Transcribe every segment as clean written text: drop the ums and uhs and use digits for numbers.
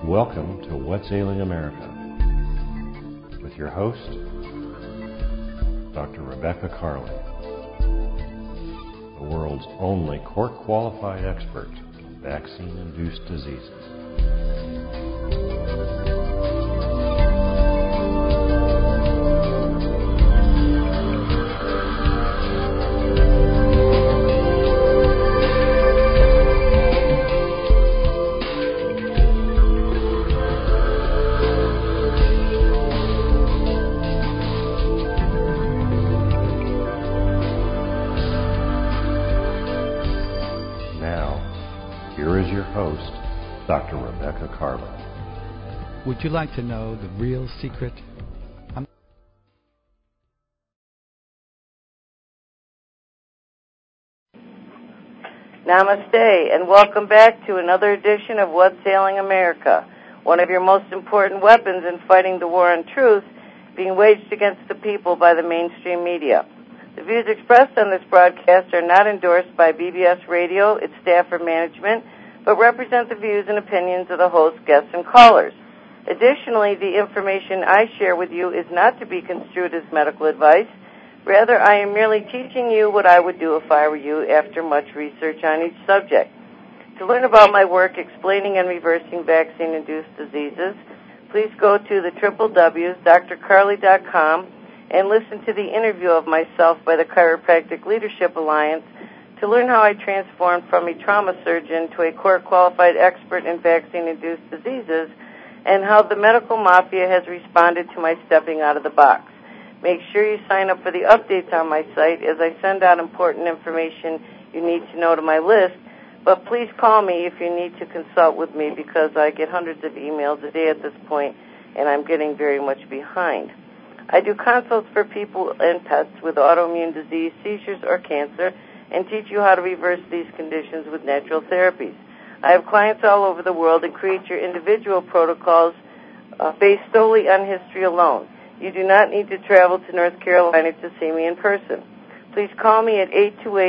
Welcome to What's Ailing America with your host, Dr. Rebecca Carley, the world's only court-qualified expert in vaccine-induced diseases. Host, Dr. Rebecca Carley. Would you like to know the real secret? Namaste, and welcome back to another edition of What's Ailing America, one of your most important weapons in fighting the war on truth being waged against the people by the mainstream media. The views expressed on this broadcast are not endorsed by BBS Radio, its staff, or management, but represent the views and opinions of the host, guests, and callers. Additionally, the information I share with you is not to be construed as medical advice. Rather, I am merely teaching you what I would do if I were you after much research on each subject. To learn about my work explaining and reversing vaccine-induced diseases, please go to the www.drcarley.com and listen to the interview of myself by the Chiropractic Leadership Alliance to learn how I transformed from a trauma surgeon to a court-qualified expert in vaccine-induced diseases and how the medical mafia has responded to my stepping out of the box. Make sure you sign up for the updates on my site as I send out important information you need to know to my list, but please call me if you need to consult with me because I get hundreds of emails a day at this point and I'm getting very much behind. I do consults for people and pets with autoimmune disease, seizures, or cancer, and teach you how to reverse these conditions with natural therapies. I have clients all over the world and create your individual protocols based solely on history alone. You do not need to travel to North Carolina to see me in person. Please call me at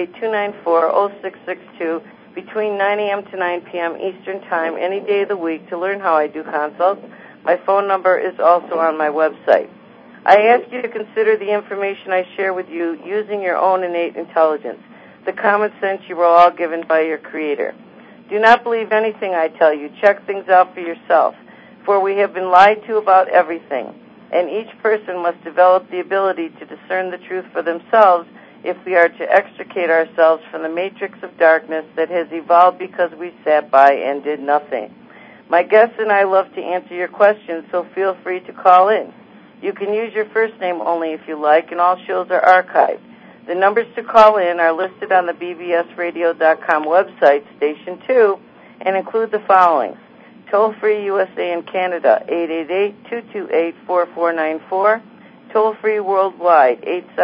828-294-0662 between 9 a.m. to 9 p.m. Eastern Time any day of the week to learn how I do consults. My phone number is also on my website. I ask you to consider the information I share with you using your own innate intelligence, the common sense you were all given by your Creator. Do not believe anything I tell you. Check things out for yourself, for we have been lied to about everything, and each person must develop the ability to discern the truth for themselves if we are to extricate ourselves from the matrix of darkness that has evolved because we sat by and did nothing. My guests and I love to answer your questions, so feel free to call in. You can use your first name only if you like, and all shows are archived. The numbers to call in are listed on the bbsradio.com website, Station 2, and include the following. Toll-free USA and Canada, 888-228-4494. Toll-free worldwide,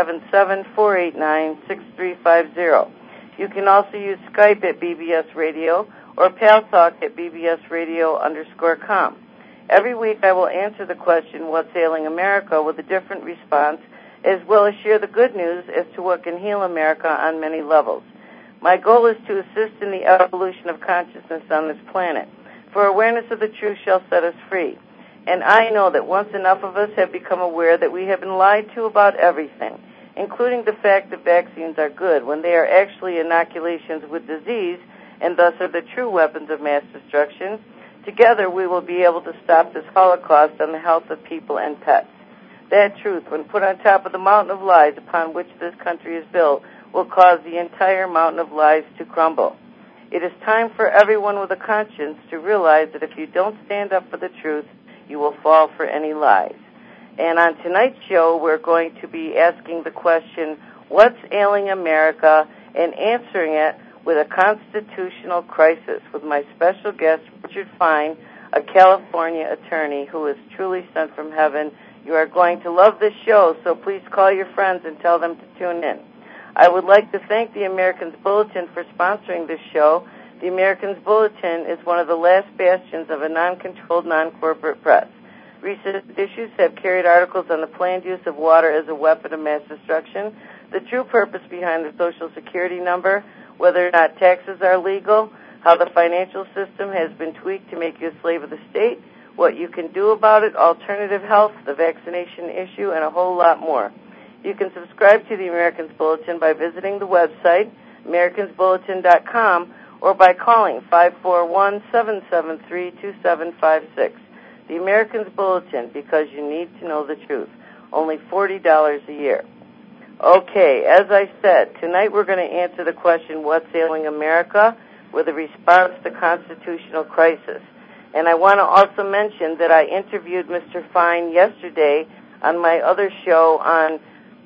877-489-6350. You can also use Skype at BBS Radio or PalTalk at bbsradio_com. Every week I will answer the question, What's Ailing America, with a different response, as well as share the good news as to what can heal America on many levels. My goal is to assist in the evolution of consciousness on this planet, for awareness of the truth shall set us free. And I know that once enough of us have become aware that we have been lied to about everything, including the fact that vaccines are good when they are actually inoculations with disease and thus are the true weapons of mass destruction, together we will be able to stop this Holocaust on the health of people and pets. That truth, when put on top of the mountain of lies upon which this country is built, will cause the entire mountain of lies to crumble. It is time for everyone with a conscience to realize that if you don't stand up for the truth, you will fall for any lies. And on tonight's show, we're going to be asking the question, What's Ailing America? And answering it with a constitutional crisis with my special guest, Richard Fine, a California attorney who is truly sent from heaven. You are going to love this show, so please call your friends and tell them to tune in. I would like to thank the Americans Bulletin for sponsoring this show. The Americans Bulletin is one of the last bastions of a non-controlled, non-corporate press. Recent issues have carried articles on the planned use of water as a weapon of mass destruction, the true purpose behind the Social Security number, whether or not taxes are legal, how the financial system has been tweaked to make you a slave of the state, what you can do about it, alternative health, the vaccination issue, and a whole lot more. You can subscribe to the Americans Bulletin by visiting the website, americansbulletin.com, or by calling 541-773-2756. The Americans Bulletin, because you need to know the truth. Only $40 a year. Okay, as I said, tonight we're going to answer the question, what's ailing America, with a response to constitutional crisis. And I want to also mention that I interviewed Mr. Fine yesterday on my other show on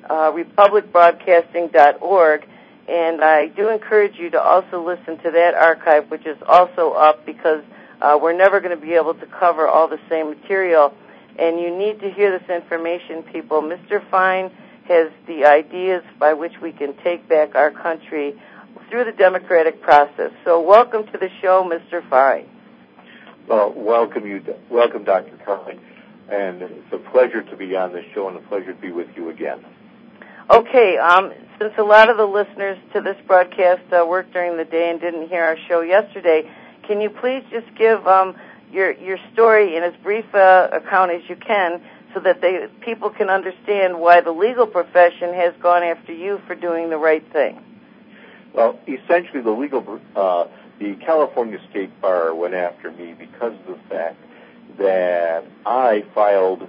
republicbroadcasting.org, and I do encourage you to also listen to that archive, which is also up, because we're never going to be able to cover all the same material, and you need to hear this information, people. Mr. Fine has the ideas by which we can take back our country through the democratic process. So welcome to the show, Mr. Fine. Well, welcome, Dr. Carly, and it's a pleasure to be on this show and a pleasure to be with you again. Okay, since a lot of the listeners to this broadcast worked during the day and didn't hear our show yesterday, can you please just give your story in as brief account as you can so that people can understand why the legal profession has gone after you for doing the right thing? Well, essentially, the California State Bar went after me because of the fact that I filed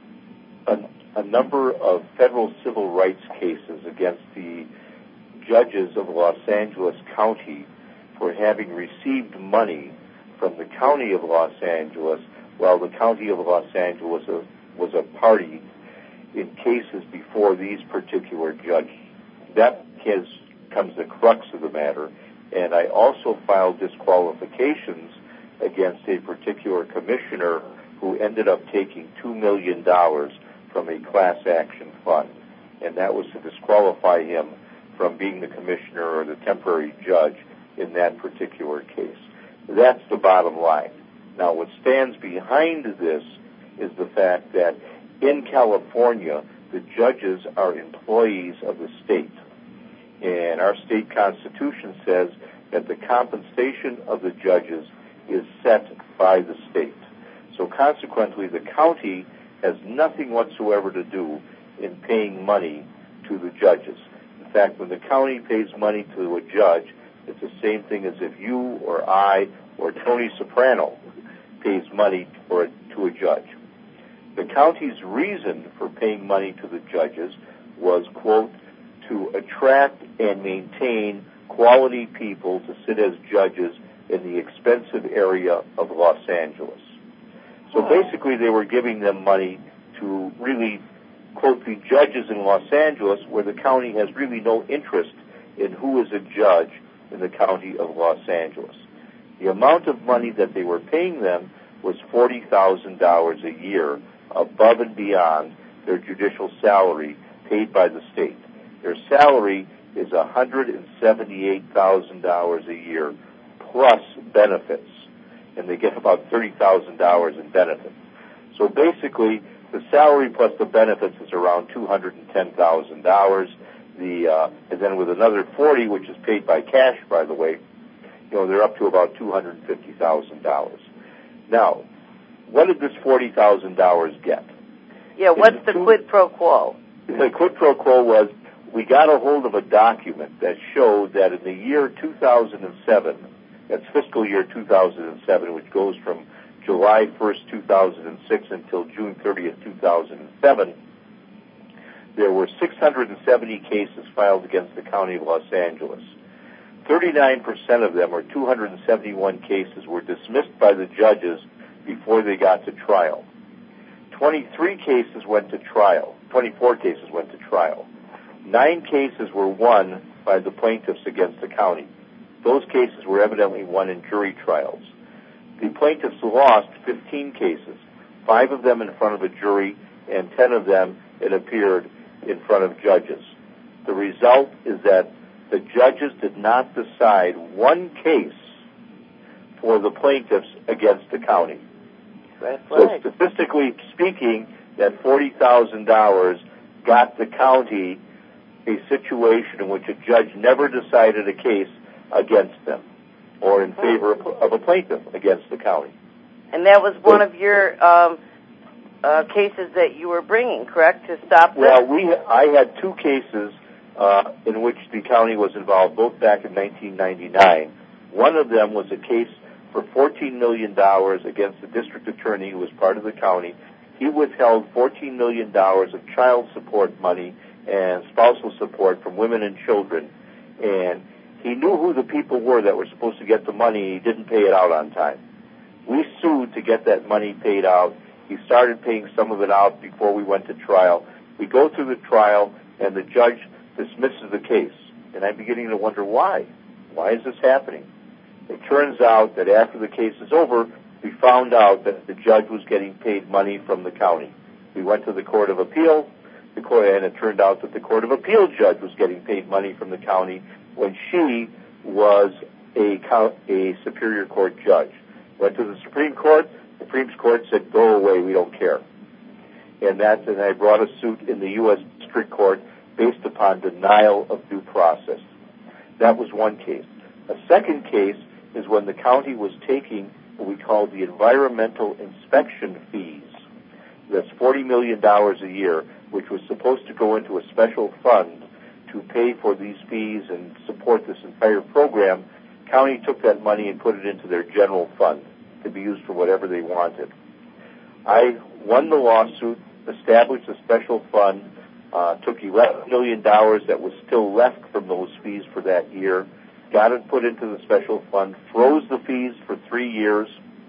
a number of federal civil rights cases against the judges of Los Angeles County for having received money from the County of Los Angeles while the County of Los Angeles was a party in cases before these particular judges. That comes the crux of the matter. And I also filed disqualifications against a particular commissioner who ended up taking $2 million from a class action fund. And that was to disqualify him from being the commissioner or the temporary judge in that particular case. That's the bottom line. Now, what stands behind this is the fact that in California, the judges are employees of the state. And our state constitution says that the compensation of the judges is set by the state. So consequently, the county has nothing whatsoever to do in paying money to the judges. In fact, when the county pays money to a judge, it's the same thing as if you or I or Tony Soprano pays money to a judge. The county's reason for paying money to the judges was, quote, to attract and maintain quality people to sit as judges in the expensive area of Los Angeles. So basically they were giving them money to really, quote, the judges in Los Angeles, where the county has really no interest in who is a judge in the County of Los Angeles. The amount of money that they were paying them was $40,000 a year above and beyond their judicial salary paid by the state. Their salary is $178,000 a year plus benefits, and they get about $30,000 in benefits. So basically, the salary plus the benefits is around $210,000. And then with another $40,000, which is paid by cash, by the way, they're up to about $250,000. Now, what did this $40,000 get? Yeah, what's the quid pro quo? The quid pro quo was we got a hold of a document that showed that in the year 2007, that's fiscal year 2007, which goes from July 1st, 2006 until June 30th, 2007, there were 670 cases filed against the County of Los Angeles. 39% of them, or 271 cases, were dismissed by the judges before they got to trial. 24 cases went to trial. 9 cases were won by the plaintiffs against the county. Those cases were evidently won in jury trials. The plaintiffs lost 15 cases, 5 of them in front of a jury, and 10 of them, it appeared, in front of judges. The result is that the judges did not decide one case for the plaintiffs against the county. That's so right. Statistically speaking, that $40,000 got the county a situation in which a judge never decided a case against them. or in favor of a plaintiff against the county. And that was one of your cases that you were bringing, correct, to stop this? Well, I had two cases in which the county was involved, both back in 1999. One of them was a case for $14 million against the district attorney who was part of the county. He withheld $14 million of child support money and spousal support from women and children. And he knew who the people were that were supposed to get the money. He didn't pay it out on time. We sued to get that money paid out. He started paying some of it out before we went to trial. We go through the trial, and the judge dismisses the case. And I'm beginning to wonder why. Why is this happening? It turns out that after the case is over, we found out that the judge was getting paid money from the county. We went to the Court of Appeal, and it turned out that the Court of Appeal judge was getting paid money from the county when she was a Superior Court judge. Went to the Supreme Court. The Supreme Court said, go away, we don't care. And I brought a suit in the U.S. District Court based upon denial of due process. That was one case. A second case is when the county was taking what we call the environmental inspection fees. That's $40 million a year, which was supposed to go into a special fund to pay for these fees and support this entire program. County took that money and put it into their general fund to be used for whatever they wanted. I won the lawsuit, established a special fund, took $11 million that was still left from those fees for that year, got it put into the special fund, froze the fees for 3 years,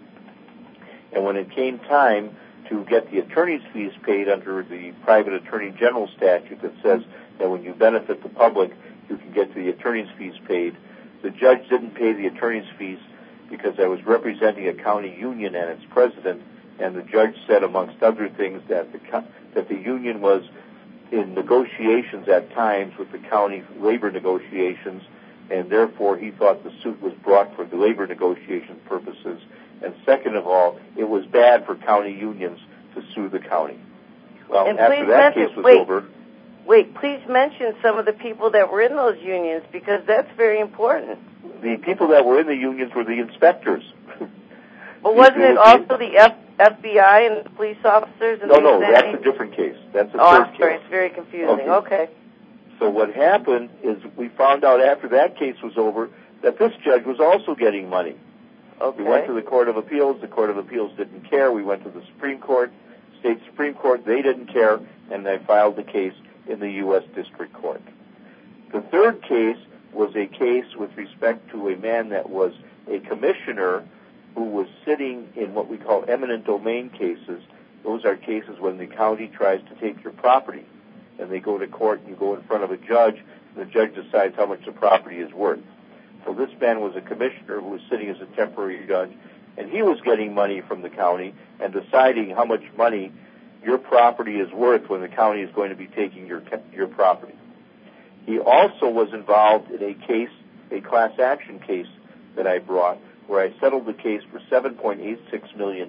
and when it came time to get the attorney's fees paid under the private attorney general statute that says that when you benefit the public, you can get the attorney's fees paid, the judge didn't pay the attorney's fees because I was representing a county union and its president, and the judge said, amongst other things, that the union was in negotiations at times with the county labor negotiations, and therefore he thought the suit was brought for the labor negotiation purposes. And second of all, it was bad for county unions to sue the county. Well, and after that case was over... Wait, please mention some of the people that were in those unions, because that's very important. The people that were in the unions were the inspectors. But wasn't it also the FBI and the police officers? And No, that's a different case. That's a third I'm sorry, case. it's very confusing. Okay. So what happened is we found out after that case was over that this judge was also getting money. Okay. We went to the Court of Appeals. The Court of Appeals didn't care. We went to the Supreme Court, State Supreme Court. They didn't care, and they filed the case in the U.S. District Court. The third case was a case with respect to a man that was a commissioner who was sitting in what we call eminent domain cases. Those are cases when the county tries to take your property, and they go to court, and you go in front of a judge, and the judge decides how much the property is worth. So this man was a commissioner who was sitting as a temporary judge, and he was getting money from the county and deciding how much money your property is worth when the county is going to be taking your property. He also was involved in a case, a class action case that I brought, where I settled the case for $7.86 million.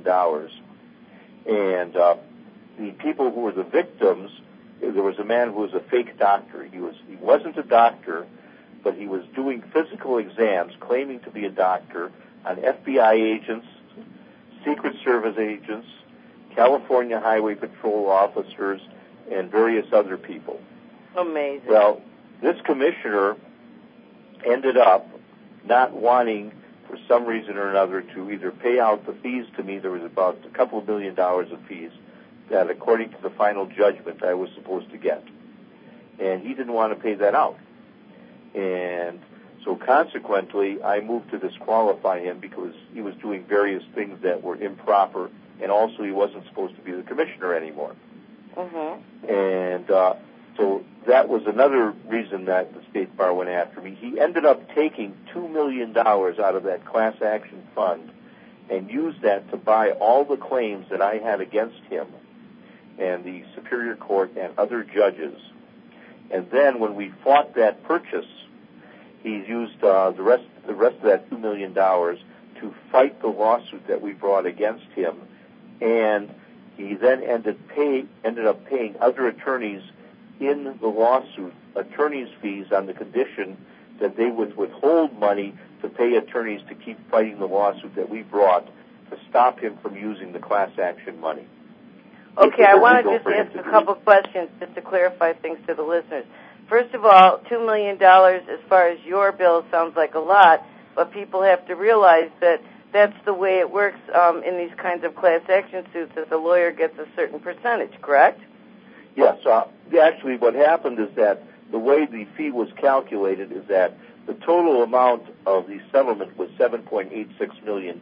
And the people who were the victims, there was a man who was a fake doctor. He wasn't a doctor, but he was doing physical exams, claiming to be a doctor, on FBI agents, Secret Service agents, California Highway Patrol officers, and various other people. Amazing. Well, this commissioner ended up not wanting, for some reason or another, to either pay out the fees to me. There was about a couple of $1 million of fees that, according to the final judgment, I was supposed to get. And he didn't want to pay that out. And so consequently, I moved to disqualify him because he was doing various things that were improper, and also he wasn't supposed to be the commissioner anymore. Mm-hmm. And so that was another reason that the State Bar went after me. He ended up taking $2 million out of that class action fund and used that to buy all the claims that I had against him and the Superior Court and other judges. And then when we fought that purchase, he used the rest of that $2 million to fight the lawsuit that we brought against him, and he then ended up paying other attorneys in the lawsuit attorney's fees on the condition that they would withhold money to pay attorneys to keep fighting the lawsuit that we brought to stop him from using the class action money. Okay, I want to just ask a couple questions just to clarify things to the listeners. First of all, $2 million as far as your bill sounds like a lot, but people have to realize that that's the way it works in these kinds of class action suits, that the lawyer gets a certain percentage, correct? Yes. Actually, what happened is that the way the fee was calculated is that the total amount of the settlement was $7.86 million,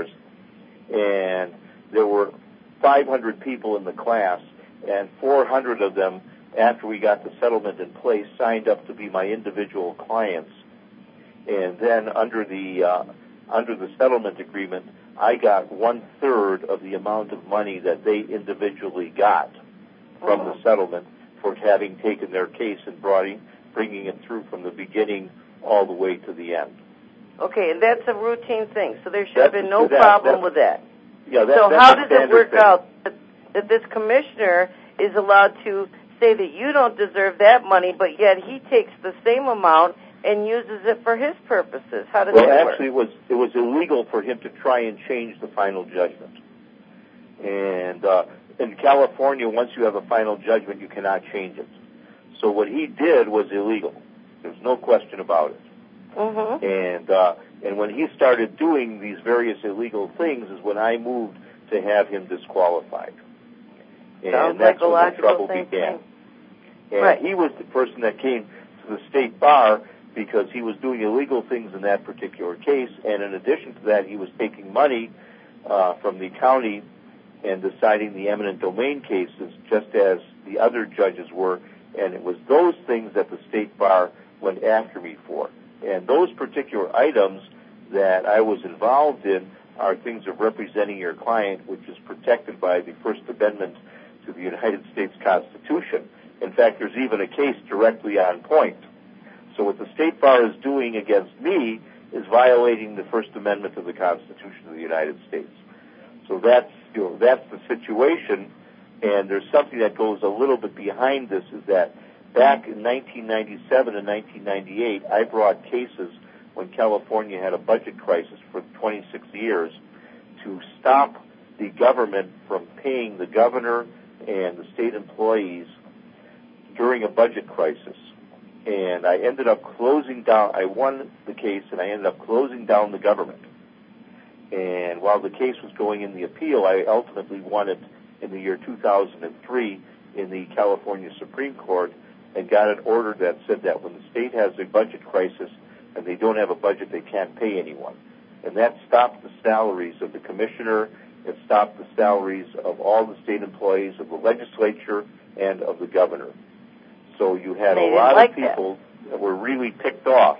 and there were 500 people in the class, and 400 of them, after we got the settlement in place, signed up to be my individual clients. And then under the settlement agreement, I got 1/3 of the amount of money that they individually got from the settlement for having taken their case and bringing it through from the beginning all the way to the end. Okay, and that's a routine thing, so there should have been no problem with that. Yeah, so how does it work out that this commissioner is allowed to say that you don't deserve that money, but yet he takes the same amount and uses it for his purposes? How does that work? Well, actually, it was illegal for him to try and change the final judgment. And in California, once you have a final judgment, you cannot change it. So what he did was illegal. There's no question about it. And when he started doing these various illegal things is when I moved to have him disqualified. And sounds that's like when the trouble began. And he was the person that came to the state bar because he was doing illegal things in that particular case, and in addition to that, he was taking money from the county and deciding the eminent domain cases just as the other judges were, and it was those things that the state bar went after me for. And those particular items that I was involved in are things of representing your client, which is protected by the First Amendment to the United States Constitution. In fact, there's even a case directly on point. So what the state bar is doing against me is violating the First Amendment of the Constitution of the United States. So that's the situation, and there's something that goes a little bit behind this, is that back in 1997 and 1998, I brought cases when California had a budget crisis for 26 years to stop the government from paying the governor and the state employees during a budget crisis. And I ended up closing down, I won the case, and I ended up closing down the government. And while the case was going in the appeal, I ultimately won it in the year 2003 in the California Supreme Court and got an order that said that when the state has a budget crisis and they don't have a budget, they can't pay anyone. And that stopped the salaries of the commissioner. It stopped the salaries of all the state employees, of the legislature, and of the governor. So you had a lot of people that were really ticked off.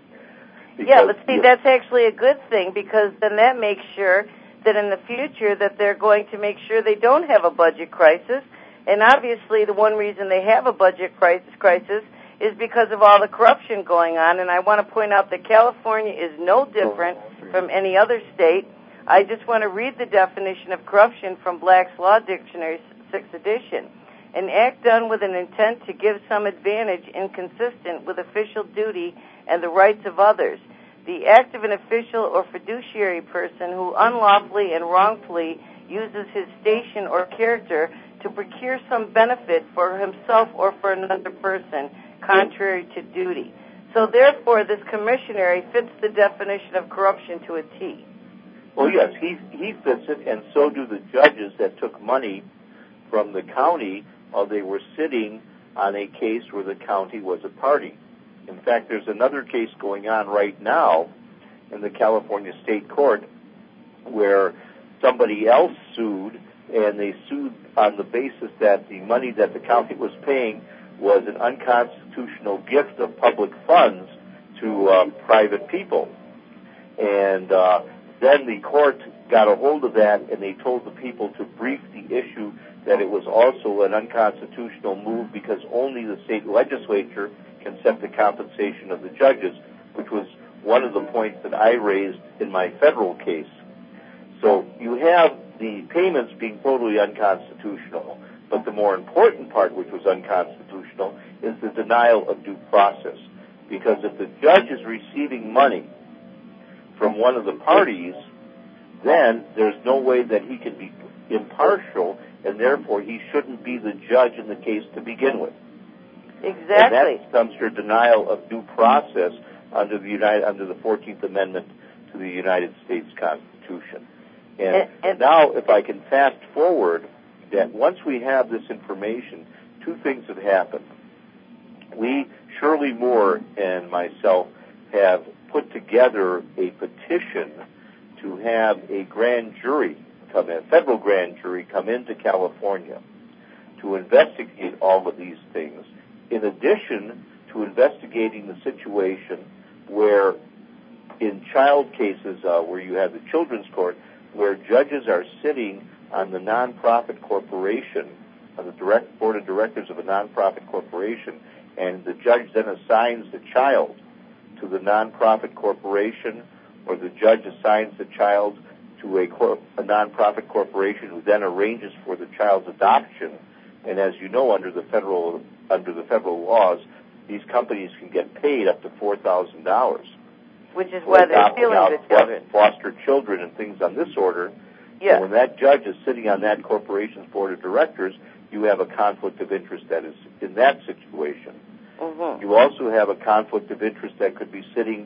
Yeah, but see, that's actually a good thing, because then that makes sure that in the future that they're going to make sure they don't have a budget crisis. And obviously the one reason they have a budget crisis is because of all the corruption going on. And I want to point out that California is no different from any other state. I just want to read the definition of corruption from Black's Law Dictionary, 6th edition. An act done with an intent to give some advantage inconsistent with official duty and the rights of others. The act of an official or fiduciary person who unlawfully and wrongfully uses his station or character to procure some benefit for himself or for another person, contrary to duty. So therefore, this commissionary fits the definition of corruption to a T. Well, yes, he fits it, and so do the judges that took money from the county while they were sitting on a case where the county was a party. In fact, there's another case going on right now in the California State Court where somebody else sued, and they sued on the basis that the money that the county was paying was an unconstitutional gift of public funds to private people. And then the court got a hold of that, and they told the people to brief the issue that it was also an unconstitutional move because only the state legislature can set the compensation of the judges, which was one of the points that I raised in my federal case. So you have the payments being totally unconstitutional, but the more important part, which was unconstitutional, is the denial of due process. Because if the judge is receiving money from one of the parties, then there's no way that he can be impartial, and therefore he shouldn't be the judge in the case to begin with. Exactly. And that comes to denial of due process under the 14th Amendment to the United States Constitution. And now, if I can fast forward, that once we have this information, two things have happened. We, Shirley Moore and myself, have put together a petition to have a grand jury come in, federal grand jury come into California to investigate all of these things, in addition to investigating the situation where in child cases where you have the children's court, where judges are sitting on the nonprofit corporation, on the board of directors of a nonprofit corporation, and the judge then assigns the child to the nonprofit corporation, or the judge assigns the child to a nonprofit corporation who then arranges for the child's adoption. And as you know, under the federal laws, these companies can get paid up to $4,000. Which is why they're stealing the children. Foster children and things on this order. Yeah. And when that judge is sitting on that corporation's board of directors, you have a conflict of interest that is in that situation. Mm-hmm. You also have a conflict of interest that could be existing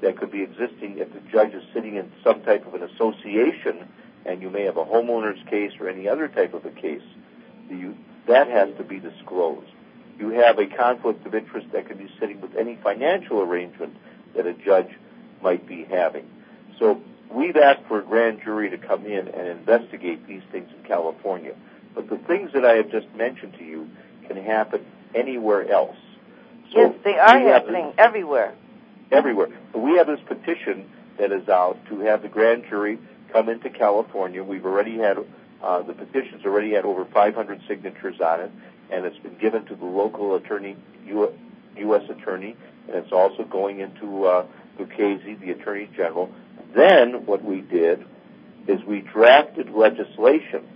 if the judge is sitting in some type of an association, and you may have a homeowner's case or any other type of a case. That has to be disclosed. You have a conflict of interest that could be sitting with any financial arrangement that a judge might be having. So we've asked for a grand jury to come in and investigate these things in California. But the things that I have just mentioned to you can happen anywhere else. So yes, they are happening everywhere. Everywhere. But we have this petition that is out to have the grand jury come into California. We've already had, the petition's already had over 500 signatures on it, and it's been given to the local attorney, U.S. attorney, and it's also going into Lucchese, the Attorney General. Then what we did is we drafted legislation,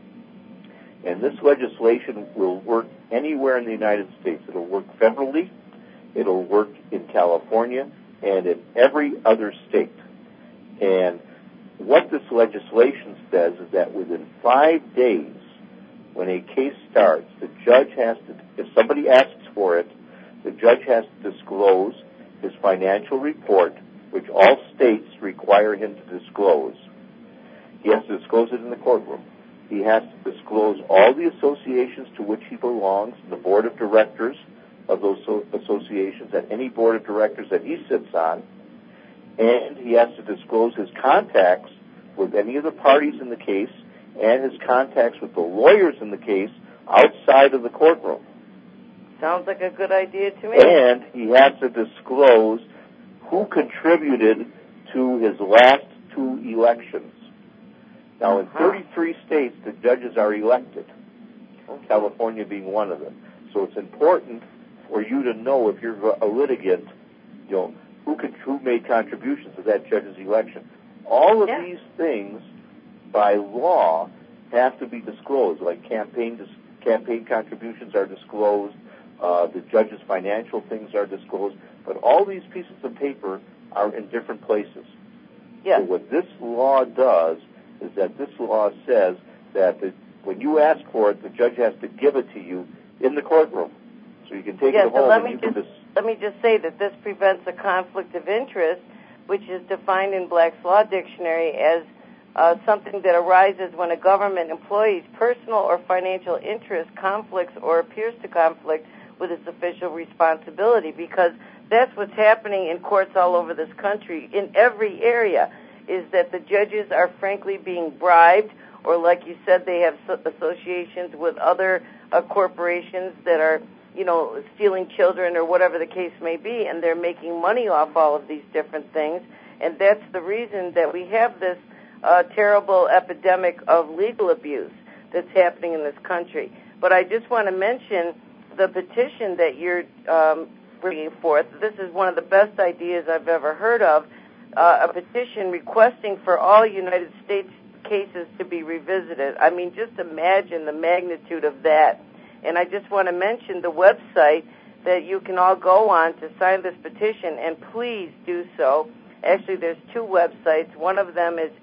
and this legislation will work anywhere in the United States. It'll work federally, it'll work in California, and in every other state. And what this legislation says is that within 5 days, when a case starts, the judge has to, if somebody asks for it, the judge has to disclose his financial report, which all states require him to disclose. He has to disclose it in the courtroom. He has to disclose all the associations to which he belongs, the board of directors of those associations, and any board of directors that he sits on, and he has to disclose his contacts with any of the parties in the case and his contacts with the lawyers in the case outside of the courtroom. Sounds like a good idea to me. And he has to disclose who contributed to his last two elections. Now, in 33 states, the judges are elected, California being one of them. So it's important for you to know, if you're a litigant, who made contributions to that judge's election. All of these things, by law, have to be disclosed, like campaign contributions are disclosed, the judge's financial things are disclosed, but all these pieces of paper are in different places. Yes. So what this law does is that this law says that when you ask for it, the judge has to give it to you in the courtroom. So you can take it home. Let me just say that this prevents a conflict of interest, which is defined in Black's Law Dictionary as something that arises when a government employee's personal or financial interest conflicts or appears to conflict with its official responsibility, because that's what's happening in courts all over this country, in every area, is that the judges are frankly being bribed, or like you said, they have associations with other corporations that are, stealing children or whatever the case may be, and they're making money off all of these different things. And that's the reason that we have this terrible epidemic of legal abuse that's happening in this country. But I just want to mention the petition that you're bringing forth. This is one of the best ideas I've ever heard of, a petition requesting for all United States cases to be revisited. I mean, just imagine the magnitude of that. And I just want to mention the website that you can all go on to sign this petition, and please do so. Actually, there's two websites. One of them is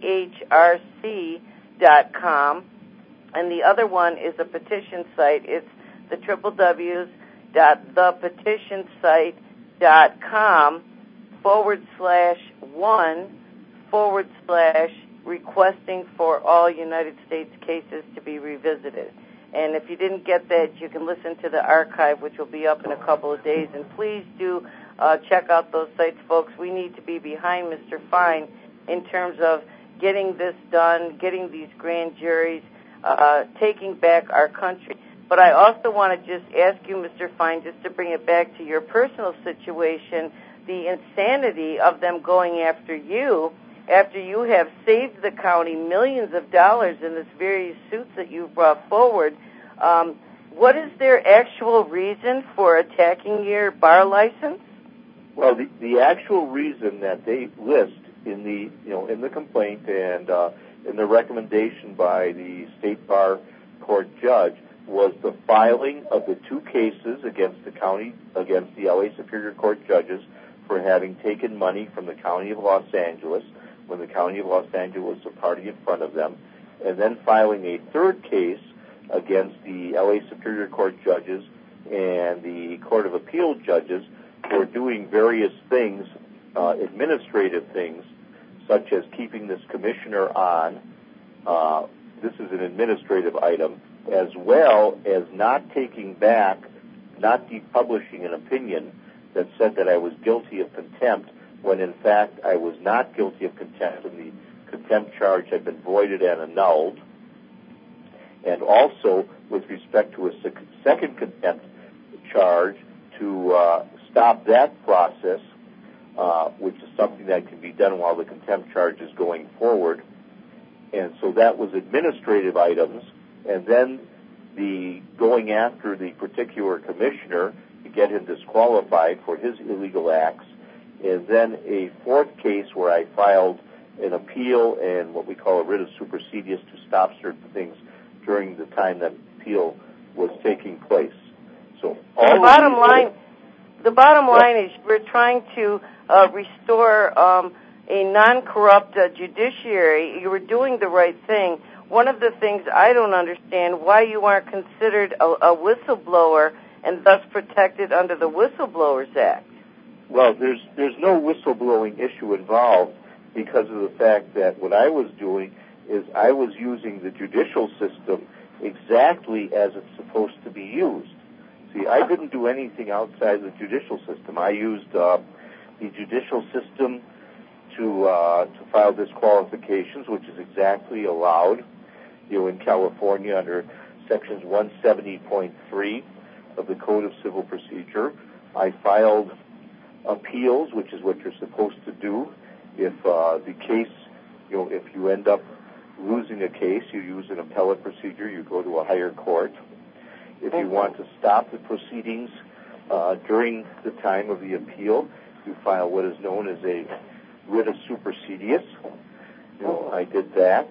ahrc.com, and the other one is a petition site. It's the www.thepetitionsite.com/1/requesting for all United States cases to be revisited. And if you didn't get that, you can listen to the archive, which will be up in a couple of days. And please do check out those sites, folks. We need to be behind Mr. Fine in terms of getting this done, getting these grand juries, taking back our country. But I also want to just ask you, Mr. Fine, just to bring it back to your personal situation, the insanity of them going after you after you have saved the county millions of dollars in this various suits that you've brought forward. What is their actual reason for attacking your bar license? Well, the actual reason that they list in the in the complaint and in the recommendation by the state bar court judge was the filing of the two cases against the LA Superior Court judges for having taken money from the County of Los Angeles when the County of Los Angeles was a party in front of them, and then filing a third case against the LA Superior Court judges and the Court of Appeal judges for doing various things, administrative things, such as keeping this commissioner on. This is an administrative item, as well as not taking back, not depublishing an opinion that said that I was guilty of contempt, when in fact I was not guilty of contempt, and the contempt charge had been voided and annulled. And also, with respect to a second contempt charge, to stop that process, which is something that can be done while the contempt charge is going forward. And so that was administrative items, and then the going after the particular commissioner to get him disqualified for his illegal acts, and then a fourth case where I filed an appeal and what we call a writ of supersedious to stop certain things during the time that appeal was taking place. So all the bottom line is we're trying to restore a non-corrupt judiciary. You were doing the right thing. One of the things I don't understand why you aren't considered a whistleblower and thus protected under the Whistleblowers Act. Well, there's no whistleblowing issue involved because of the fact that what I was doing is I was using the judicial system exactly as it's supposed to be used. See, I didn't do anything outside the judicial system. I used the judicial system to file disqualifications, which is exactly allowed, in California under sections 170.3 of the Code of Civil Procedure. I filed appeals, which is what you're supposed to do. If the case, if you end up losing a case, you use an appellate procedure, you go to a higher court. If you want to stop the proceedings during the time of the appeal, you file what is known as a writ of supersedious. I did that.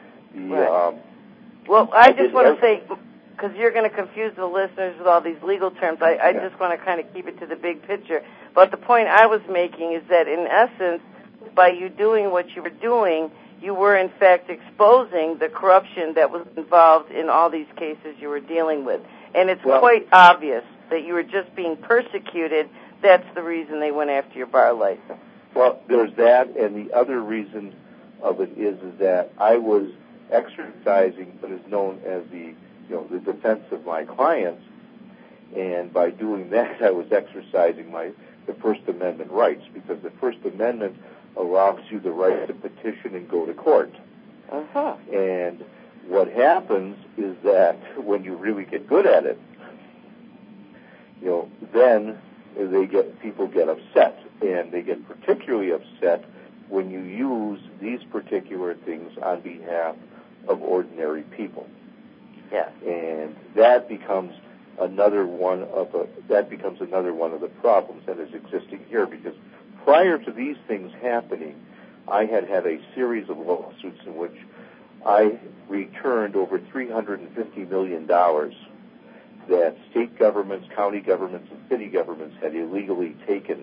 Well, I just want to say, because you're going to confuse the listeners with all these legal terms, I just want to kind of keep it to the big picture. But the point I was making is that, in essence, by you doing what you were doing, you were, in fact, exposing the corruption that was involved in all these cases you were dealing with. And it's quite obvious that you were just being persecuted. That's the reason they went after your bar license. Well, there's that, and the other reason of it is that I was exercising what is known as the defense of my clients, and by doing that, I was exercising the First Amendment rights, because the First Amendment allows you the right to petition and go to court. And what happens is that when you really get good at it, then people get upset, and they get particularly upset when you use these particular things on behalf of ordinary people. Yes. And that becomes another one of the problems that is existing here, because prior to these things happening, I had a series of lawsuits in which I returned over $350 million that state governments, county governments, and city governments had illegally taken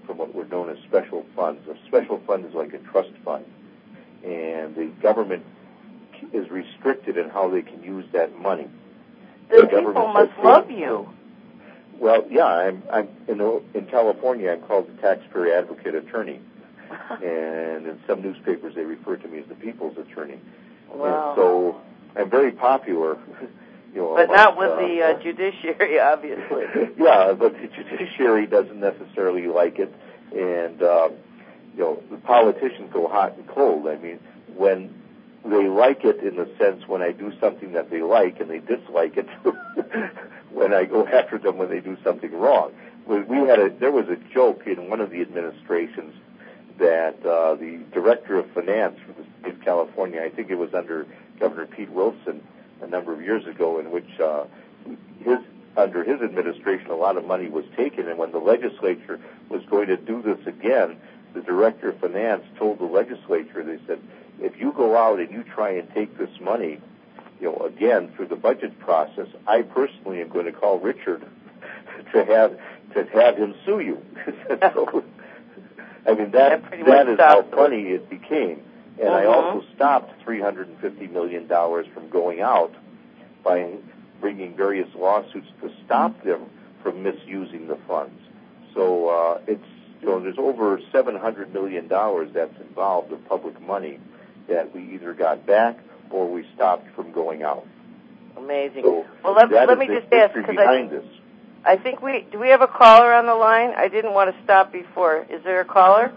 from what were known as special funds. A special fund is like a trust fund, and the government is restricted in how they can use that money. The people must love you. Well, yeah, I'm in California. I'm called the taxpayer advocate attorney, and in some newspapers they refer to me as the people's attorney. Wow. And so I'm very popular. But not with the judiciary, obviously. Yeah, but the judiciary doesn't necessarily like it, and the politicians go hot and cold. I mean, when they like it in the sense when I do something that they like, and they dislike it when I go after them when they do something wrong. There was a joke in one of the administrations that the director of finance for the state of California, I think it was under Governor Pete Wilson a number of years ago, in which under his administration a lot of money was taken, and when the legislature was going to do this again, the director of finance told the legislature, they said, if you go out and you try and take this money, again through the budget process, I personally am going to call Richard to have him sue you. So, I mean, that is how funny it became. And I also stopped $350 million from going out by bringing various lawsuits to stop them from misusing the funds. So there's over $700 million that's involved of public money that we either got back or we stopped from going out. Amazing. So well, let me just ask, because I think do we have a caller on the line? I didn't want to stop before. Is there a caller?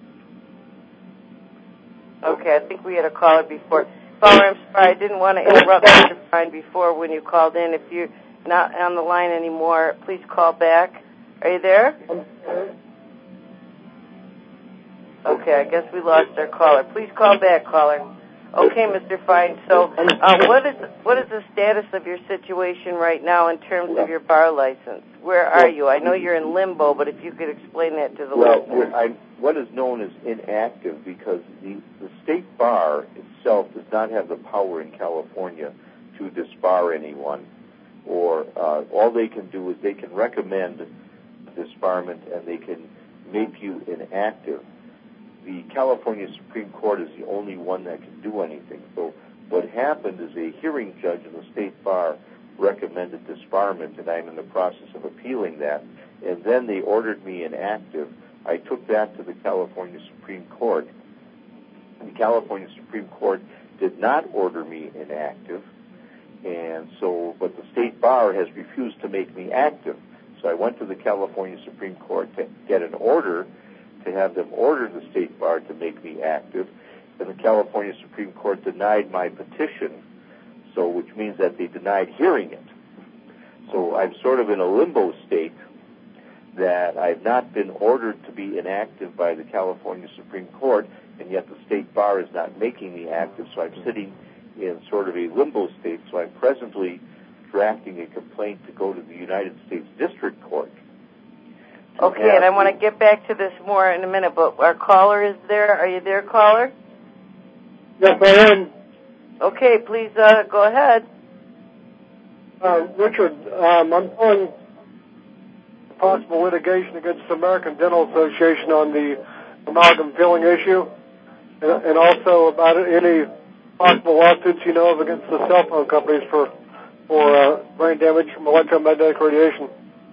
Okay, I think we had a caller before. Caller, I'm sorry, I didn't want to interrupt Mr. Fine before when you called in. If you're not on the line anymore, please call back. Are you there? Okay, I guess we lost our caller. Please call back, caller. Okay, Mr. Fine. So, what is the status of your situation right now in terms of your bar license? Where are you? I know you're in limbo, but if you could explain that to the listeners. What is known as inactive, because the state bar itself does not have the power in California to disbar anyone, or all they can do is they can recommend disbarment and they can make you inactive. The California Supreme Court is the only one that can do anything. So what happened is a hearing judge in the state bar recommended disbarment, and I'm in the process of appealing that, and then they ordered me inactive. I took that to the California Supreme Court. The California Supreme Court did not order me inactive, and so, but the state bar has refused to make me active. So I went to the California Supreme Court to get an order, to have them order the state bar to make me active, and the California Supreme Court denied my petition, so which means that they denied hearing it. So I'm sort of in a limbo state that I've not been ordered to be inactive by the California Supreme Court, and yet the state bar is not making me active, so I'm sitting in sort of a limbo state. So I'm presently drafting a complaint to go to the United States District Court. Okay, and I want to get back to this more in a minute, but our caller is there. Are you there, caller? Yes, I am. Okay, please go ahead. Richard, I'm calling possible litigation against the American Dental Association on the amalgam filling issue, and also about any possible lawsuits you know of against the cell phone companies for brain damage from electromagnetic radiation.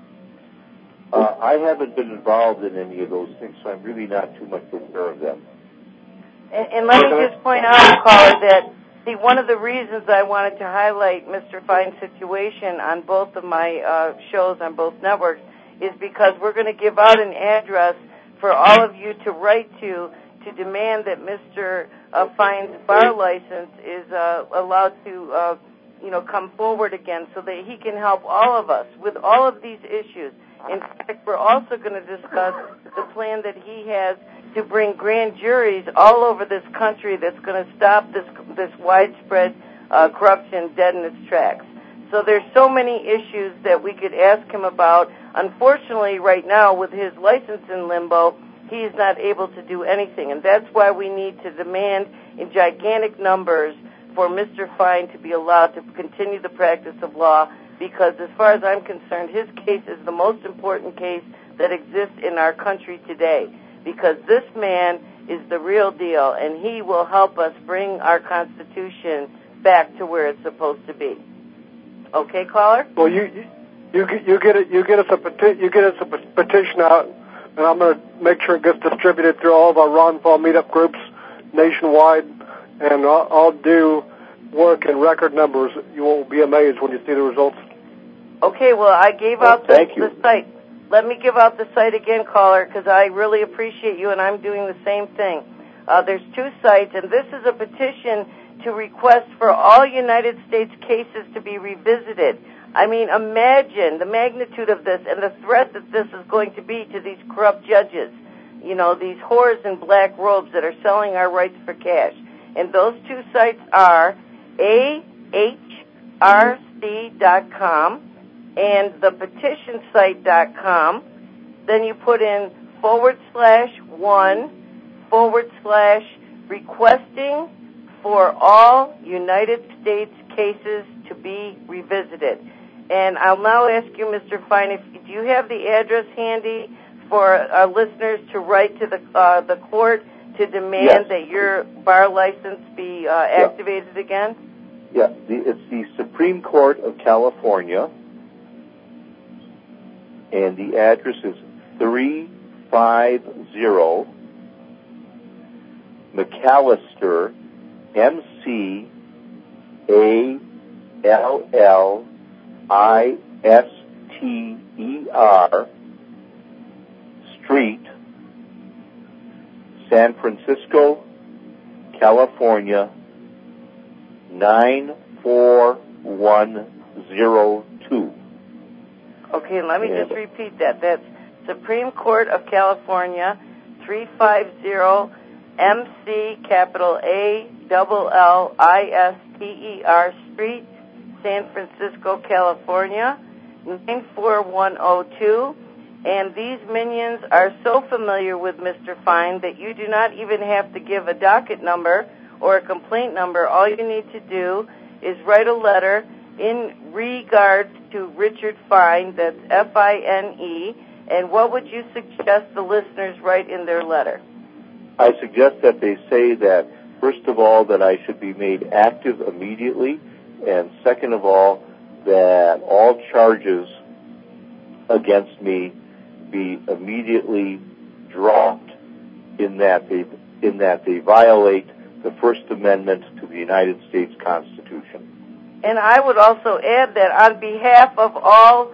I haven't been involved in any of those things, so I'm really not too much aware of them. And let me just point out, caller, that one of the reasons I wanted to highlight Mr. Fine's situation on both of my shows on both networks is because we're going to give out an address for all of you to write to demand that Mr. Fine's bar license is allowed to come forward again so that he can help all of us with all of these issues. In fact, we're also going to discuss the plan that he has to bring grand juries all over this country that's going to stop this widespread corruption dead in its tracks. So there's so many issues that we could ask him about. Unfortunately, right now, with his license in limbo, he is not able to do anything. And that's why we need to demand in gigantic numbers for Mr. Fine to be allowed to continue the practice of law, because as far as I'm concerned, his case is the most important case that exist in our country today, because this man is the real deal, and he will help us bring our Constitution back to where it's supposed to be. Okay, caller? Well, you get us a petition out, and I'm going to make sure it gets distributed through all of our Ron Paul meetup groups nationwide, and I'll do work in record numbers. You will be amazed when you see the results. Okay, well, I gave out the site. Let me give out the site again, caller, because I really appreciate you, and I'm doing the same thing. There's 2 sites, and this is a petition to request for all United States cases to be revisited. I mean, imagine the magnitude of this and the threat that this is going to be to these corrupt judges, you know, these whores in black robes that are selling our rights for cash. And those 2 sites are ahrc.com and thepetitionsite.com. Then you put in /1/requesting for all United States cases to be revisited. And I'll now ask you, Mr. Fine, do you have the address handy for our listeners to write to the court to demand that your bar license be activated again? Yeah, it's the Supreme Court of California, and the address is 350 McAllister, McAllister Street, San Francisco, California, 94102. Okay, let me just repeat that. That's Supreme Court of California, 350 MC, capital ALLISTER Street, San Francisco, California, 94102. And these minions are so familiar with Mr. Fine that you do not even have to give a docket number or a complaint number. All you need to do is write a letter in regards to Richard Fine, that's Fine, and what would you suggest the listeners write in their letter? I suggest that they say that, first of all, that I should be made active immediately, and second of all, that all charges against me be immediately dropped in that they violate the First Amendment to the United States Constitution. And I would also add that on behalf of all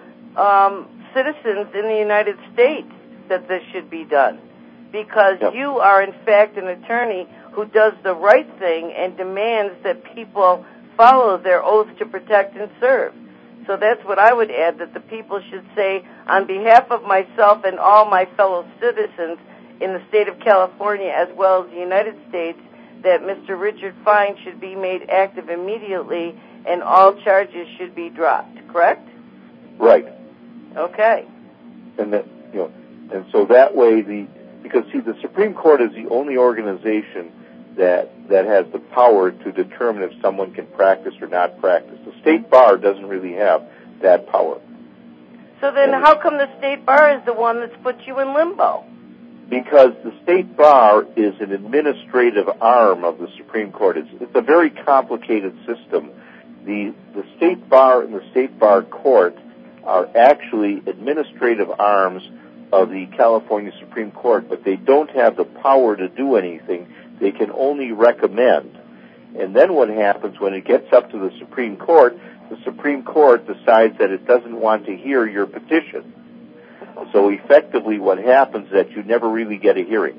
citizens in the United States that this should be done, because you are, in fact, an attorney who does the right thing and demands that people follow their oath to protect and serve. So that's what I would add, that the people should say, on behalf of myself and all my fellow citizens in the state of California as well as the United States, that Mr. Richard Fine should be made active immediately and all charges should be dropped, correct? Right. Okay. And that, and so that way because the Supreme Court is the only organization that has the power to determine if someone can practice or not practice. The state bar doesn't really have that power. So then how come the state bar is the one that's put you in limbo? Because the state bar is an administrative arm of the Supreme Court. It's a very complicated system. The state bar and the state bar court are actually administrative arms of the California Supreme Court, but they don't have the power to do anything. They can only recommend. And then what happens when it gets up to the Supreme Court decides that it doesn't want to hear your petition. So effectively what happens is that you never really get a hearing.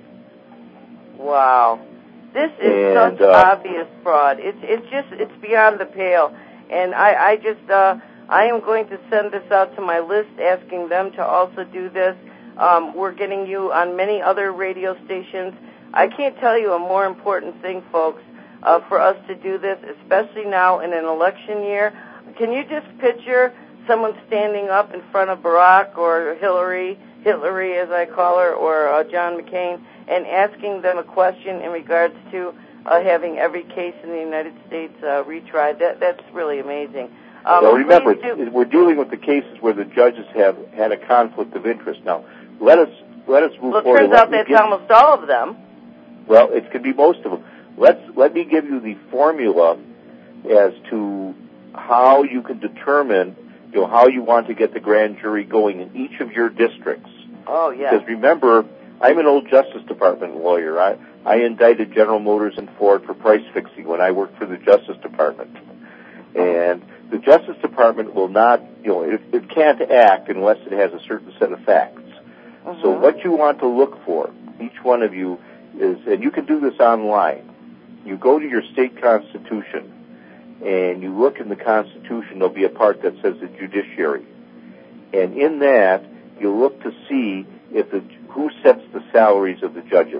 Wow. This is such obvious fraud. It's beyond the pale. And I am going to send this out to my list, asking them to also do this. We're getting you on many other radio stations. I can't tell you a more important thing, folks, for us to do this, especially now in an election year. Can you just picture someone standing up in front of Barack or Hillary as I call her, or John McCain, and asking them a question in regards to having every case in the United States retried? That's really amazing. Well, remember, we're dealing with the cases where the judges have had a conflict of interest. Now, let us move Well, it forward. turns out that's almost all of them. Well, it could be most of them. Let me give you the formula as to how you can determine, how you want to get the grand jury going in each of your districts. Oh, yeah. Because remember, I'm an old Justice Department lawyer. I indicted General Motors and Ford for price fixing when I worked for the Justice Department. And the Justice Department will not, it can't act unless it has a certain set of facts. Mm-hmm. So what you want to look for, each one of you, is, and you can do this online, you go to your state constitution, and you look in the Constitution, there'll be a part that says the judiciary. And in that, you look to see who sets the salaries of the judges.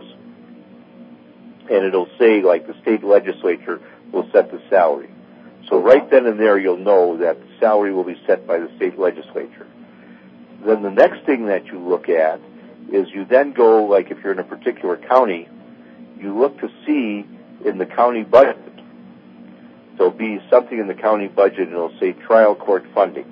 And it'll say, like, the state legislature will set the salary. So right then and there, you'll know that the salary will be set by the state legislature. Then the next thing that you look at is you then go, like if you're in a particular county, you look to see in the county budget. There'll be something in the county budget, and it'll say trial court funding.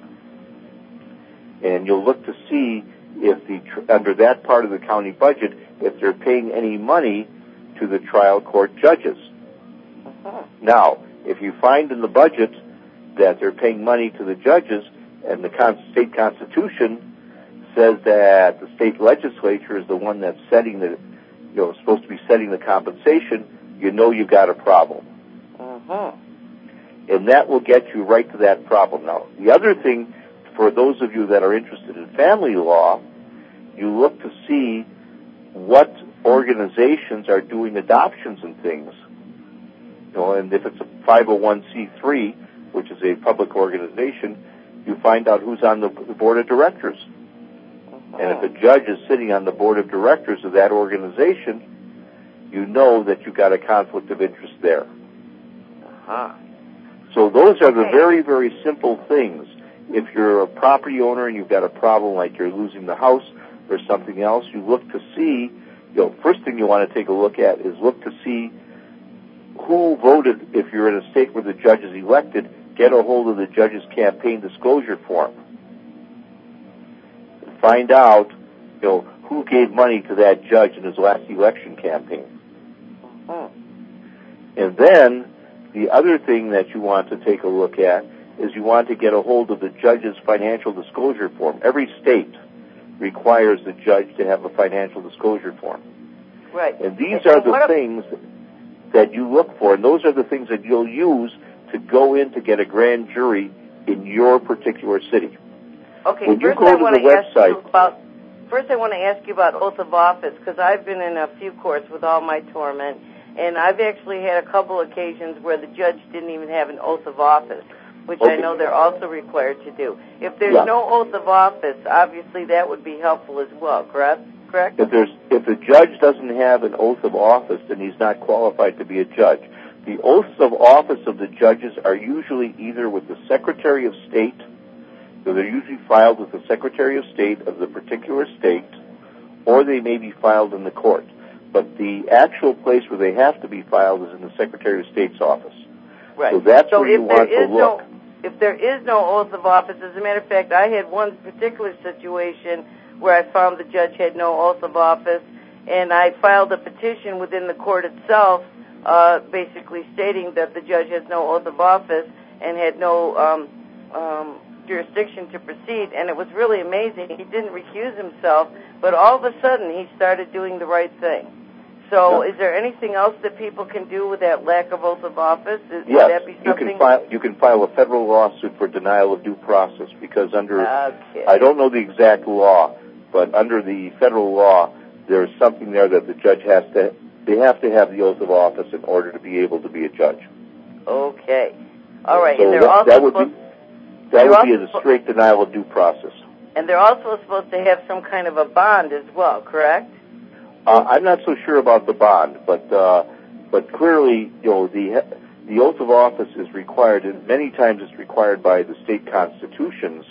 And you'll look to see if under that part of the county budget, if they're paying any money to the trial court judges. Uh-huh. Now, if you find in the budget that they're paying money to the judges, and the state constitution says that the state legislature is the one that's setting supposed to be setting the compensation, you've got a problem. Uh-huh. And that will get you right to that problem. Now, the other thing, for those of you that are interested in family law, you look to see what organizations are doing adoptions and things. And if it's a 501c3, which is a public organization, you find out who's on the board of directors. Uh-huh. And if a judge is sitting on the board of directors of that organization, you know that you've got a conflict of interest there. Uh-huh. So those are the very, very simple things. If you're a property owner and you've got a problem like you're losing the house or something else, you look to see, first thing you want to take a look at is look to see who voted. If you're in a state where the judge is elected, get a hold of the judge's campaign disclosure form. And find out, who gave money to that judge in his last election campaign. Uh-huh. And then the other thing that you want to take a look at is you want to get a hold of the judge's financial disclosure form. Every state requires the judge to have a financial disclosure form. Right. And these are the things that you look for, and those are the things that you'll use to go in to get a grand jury in your particular city. Okay, when you first go I to want the to ask website, you about. First, I want to ask you about oath of office, because I've been in a few courts with all my torment, and I've actually had a couple occasions where the judge didn't even have an oath of office, which I know they're also required to do. If there's no oath of office, obviously that would be helpful as well, correct? If the judge doesn't have an oath of office, then he's not qualified to be a judge. The oaths of office of the judges are usually either with the Secretary of State, so they're usually filed with the Secretary of State of the particular state, or they may be filed in the court. But the actual place where they have to be filed is in the Secretary of State's office. Right. So that's where you want to look. If there is no oath of office, as a matter of fact, I had one particular situation where I found the judge had no oath of office, and I filed a petition within the court itself, basically stating that the judge has no oath of office and had no jurisdiction to proceed, and it was really amazing. He didn't recuse himself, but all of a sudden he started doing the right thing. So is there anything else that people can do with that lack of oath of office? Would that be something? You can file a federal lawsuit for denial of due process, because under, I don't know the exact law, but under the federal law, there's something there that the judge they have to have the oath of office in order to be able to be a judge. Okay. All right. So and they're also that would be a straight denial of due process. And they're also supposed to have some kind of a bond as well, correct? I'm not so sure about the bond, but clearly, the oath of office is required, and many times it's required by the state constitutions.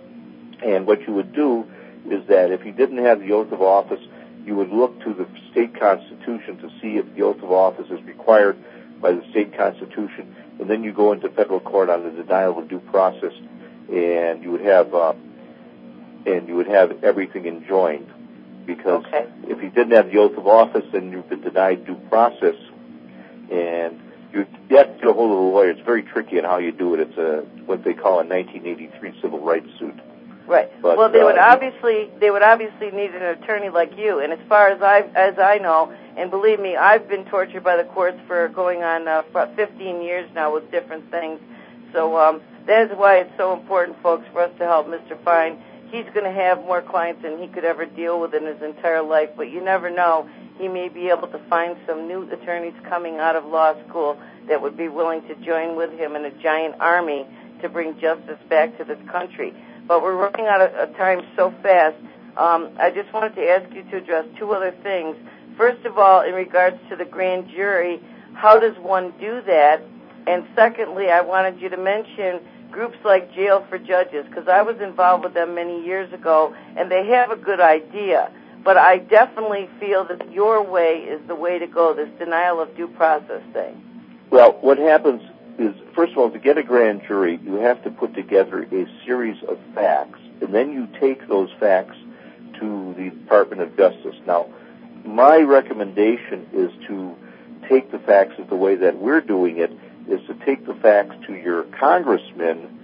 And what you would do is that if you didn't have the oath of office, you would look to the state constitution to see if the oath of office is required by the state constitution, and then you go into federal court on the denial of due process, and you would have everything enjoined. because if he didn't have the oath of office, then you've been denied due process, and you have to get a hold of a lawyer. It's very tricky on how you do it. It's what they call a 1983 civil rights suit. Right. But, well, they would obviously need an attorney like you. And as far as I know, and believe me, I've been tortured by the courts for going on 15 years now with different things. So that is why it's so important, folks, for us to help Mr. Fine. He's going to have more clients than he could ever deal with in his entire life, but you never know. He may be able to find some new attorneys coming out of law school that would be willing to join with him in a giant army to bring justice back to this country. But we're running out of time so fast. I just wanted to ask you to address two other things. First of all, in regards to the grand jury, how does one do that? And secondly, I wanted you to mention groups like Jail for Judges, because I was involved with them many years ago, and they have a good idea. But I definitely feel that your way is the way to go, this denial of due process thing. Well, what happens is, first of all, to get a grand jury, you have to put together a series of facts, and then you take those facts to the Department of Justice. Now, my recommendation is to take the facts the way that we're doing it, is to take the facts to your congressman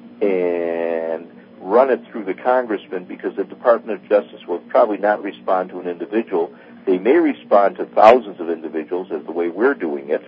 and run it through the congressman, because the Department of Justice will probably not respond to an individual. They may respond to thousands of individuals, as the way we're doing it.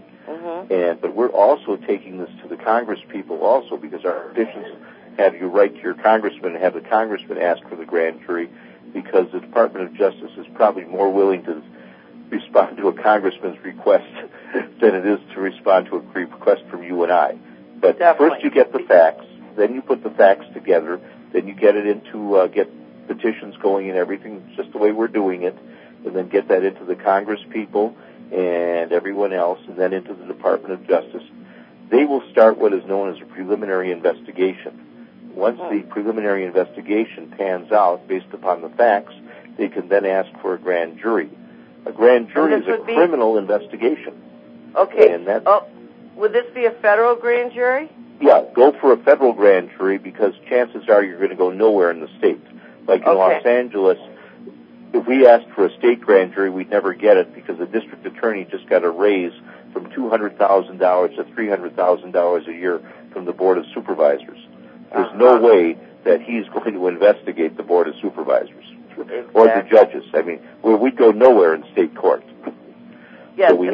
But we're also taking this to the Congress people also, because our petitions have you write to your congressman and have the congressman ask for the grand jury, because the Department of Justice is probably more willing to respond to a congressman's request than it is to respond to a request from you and I. But first you get the facts, then you put the facts together, then you get it into, get petitions going and everything, just the way we're doing it, and then get that into the Congress people and everyone else, and then into the Department of Justice. They will start what is known as a preliminary investigation. Once the preliminary investigation pans out based upon the facts, they can then ask for a grand jury. A grand jury is a criminal investigation. Okay. And that's, would this be a federal grand jury? Yeah, go for a federal grand jury, because chances are you're going to go nowhere in the state. Like in Los Angeles, if we asked for a state grand jury, we'd never get it, because the district attorney just got a raise from $200,000 to $300,000 a year from the Board of Supervisors. There's no way that he's going to investigate the Board of Supervisors or the judges. I mean, we'd go nowhere in state court. Yes, so and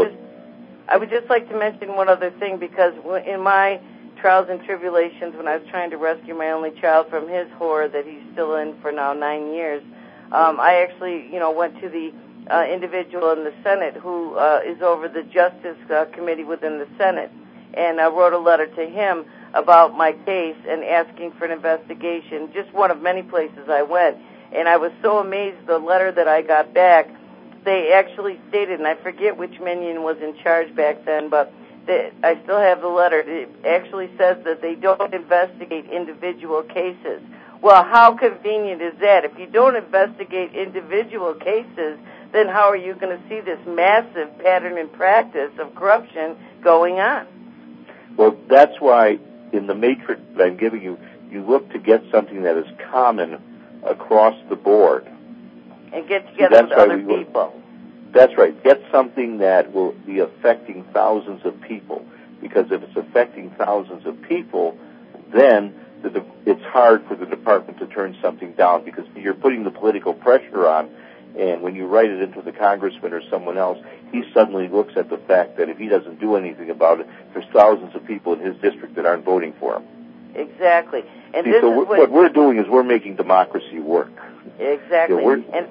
I would just like to mention one other thing, because in my trials and tribulations, when I was trying to rescue my only child from his horror that he's still in for now 9 years, I actually, went to the individual in the Senate who is over the Justice Committee within the Senate, and I wrote a letter to him about my case and asking for an investigation, just one of many places I went. And I was so amazed, the letter that I got back, they actually stated, and I forget which minion was in charge back then, but I still have the letter. It actually says that they don't investigate individual cases. Well, how convenient is that? If you don't investigate individual cases, then how are you going to see this massive pattern and practice of corruption going on? Well, that's why in the matrix that I'm giving you, you look to get something that is common across the board. And get together with other people. That's right. Get something that will be affecting thousands of people. Because if it's affecting thousands of people, then it's hard for the department to turn something down, because you're putting the political pressure on, and when you write it into the congressman or someone else, he suddenly looks at the fact that if he doesn't do anything about it, there's thousands of people in his district that aren't voting for him. Exactly. And See, so what we're doing is we're making democracy work. Exactly.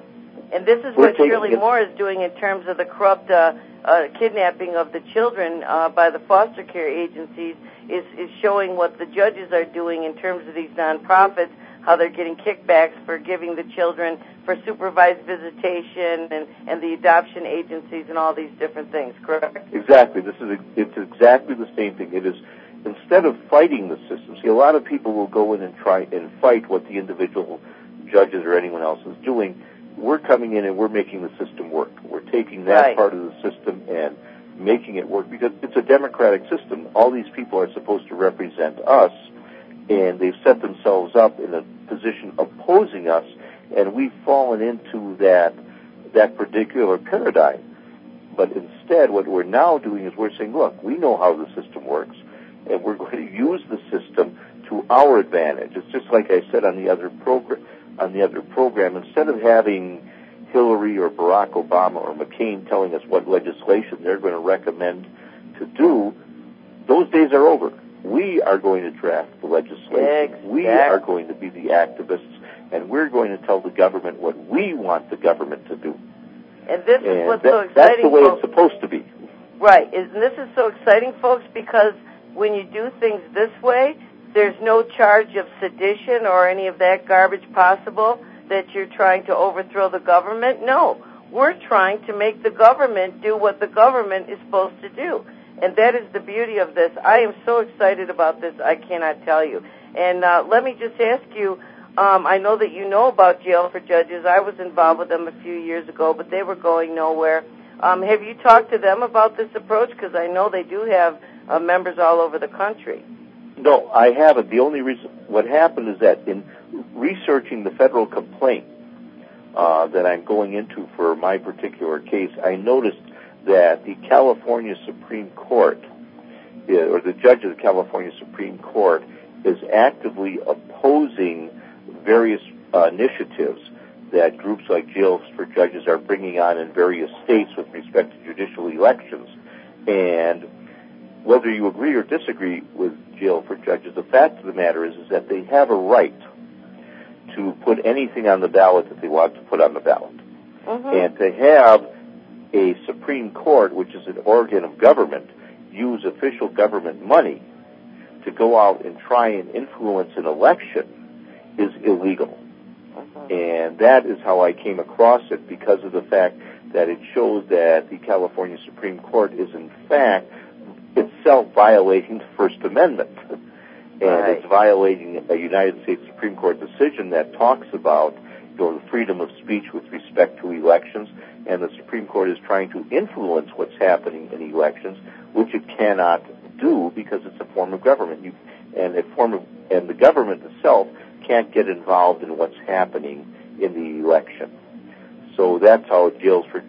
And this is what Shirley Moore is doing in terms of the corrupt kidnapping of the children by the foster care agencies, is showing what the judges are doing in terms of these nonprofits, how they're getting kickbacks for giving the children for supervised visitation and the adoption agencies and all these different things, correct? Exactly. It's exactly the same thing. It is, instead of fighting the system, see, a lot of people will go in and try and fight what the individual judges or anyone else is doing. We're coming in and we're making the system work. We're taking that part of the system and making it work, because it's a democratic system. All these people are supposed to represent us, and they've set themselves up in a position opposing us, And we've fallen into that particular paradigm. But instead, what we're now doing is we're saying, look, we know how the system works, and we're going to use the system to our advantage. It's just like I said on the other program. Instead of having Hillary or Barack Obama or McCain telling us what legislation they're going to recommend to do, those days are over. We are going to draft the legislation. Exactly. We are going to be the activists, and we're going to tell the government what we want the government to do. And this is what's so exciting, that's the way folks. it's supposed to be. Right. And this is so exciting, folks, because when you do things this way, there's no charge of sedition or any of that garbage possible that you're trying to overthrow the government. No. We're trying to make the government do what the government is supposed to do. And that is the beauty of this. I am so excited about this, I cannot tell you. And let me just ask you, I know that you know about Jail for Judges. I was involved with them a few years ago, but they were going nowhere. Have you talked to them about this approach? Because I know they do have members all over the country. No, I haven't. The only reason, what happened is that in researching the federal complaint that I'm going into for my particular case, I noticed that the California Supreme Court, or the judge of the California Supreme Court, is actively opposing various initiatives that groups like Jails for Judges are bringing on in various states with respect to judicial elections. And whether you agree or disagree with Jail for Judges, the fact of the matter is that they have a right to put anything on the ballot that they want to put on the ballot. Mm-hmm. And to have a Supreme Court, which is an organ of government, use official government money to go out and try and influence an election is illegal. And that is how I came across it, because of the fact that it shows that the California Supreme Court is in fact itself violating the First Amendment. And it's violating a United States Supreme Court decision that talks about the freedom of speech with respect to elections, and the Supreme Court is trying to influence what's happening in elections, which it cannot do because it's a form of government. And the government itself can't get involved in what's happening in the election. So that's how Jails for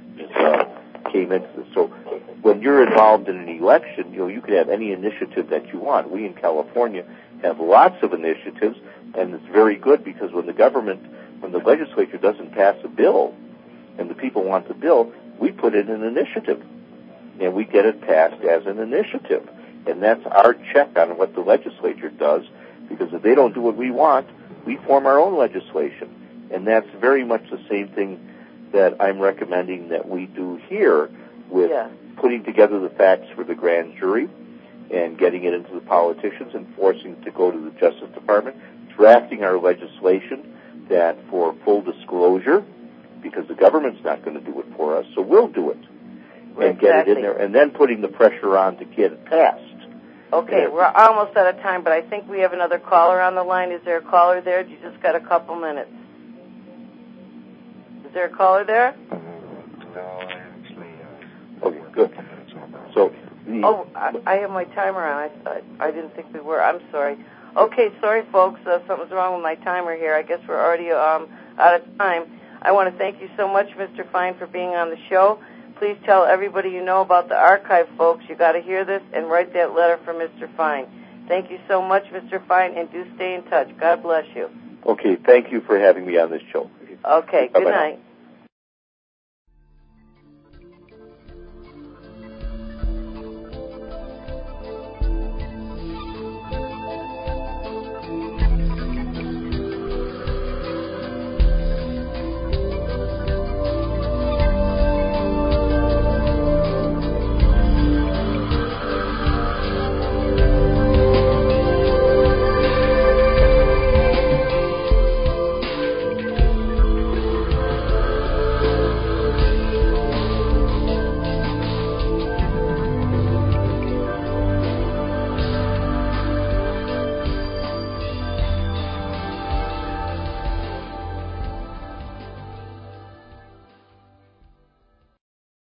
came into this. So when you're involved in an election, you can have any initiative that you want. We in California have lots of initiatives, and it's very good because when the legislature doesn't pass a bill and the people want the bill, we put in an initiative and we get it passed as an initiative. And that's our check on what the legislature does, because if they don't do what we want, we form our own legislation. And that's very much the same thing that I'm recommending that we do here with putting together the facts for the grand jury and getting it into the politicians and forcing it to go to the Justice Department, drafting our legislation that for full disclosure, because the government's not going to do it for us, so we'll do it and get it in there, and then putting the pressure on to get it passed. Okay, we're almost out of time, but I think we have another caller on the line. Is there a caller there? You just got a couple minutes. Is there a caller there? No, actually. Okay, good. So, I have my timer on. I didn't think we were. I'm sorry. Okay, sorry, folks. Something's wrong with my timer here. I guess we're already out of time. I want to thank you so much, Mr. Fine, for being on the show. Please tell everybody you know about the archive, folks. You got to hear this and write that letter for Mr. Fine. Thank you so much, Mr. Fine, and do stay in touch. God bless you. Okay, thank you for having me on this show. Okay, good night.